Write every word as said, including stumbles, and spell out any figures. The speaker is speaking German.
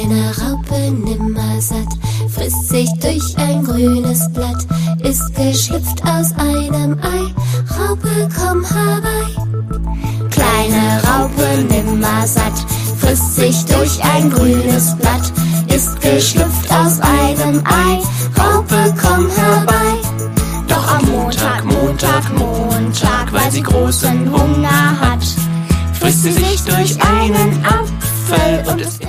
Kleine Raupe nimmersatt, frisst sich durch ein grünes Blatt, ist geschlüpft aus einem Ei. Raupe, komm herbei. Kleine Raupe nimmersatt, frisst sich durch ein grünes Blatt, ist geschlüpft aus einem Ei. Raupe, komm herbei. Doch am Montag, Montag, Montag, weil sie großen Hunger hat, frisst sie sich durch einen Apfel und ist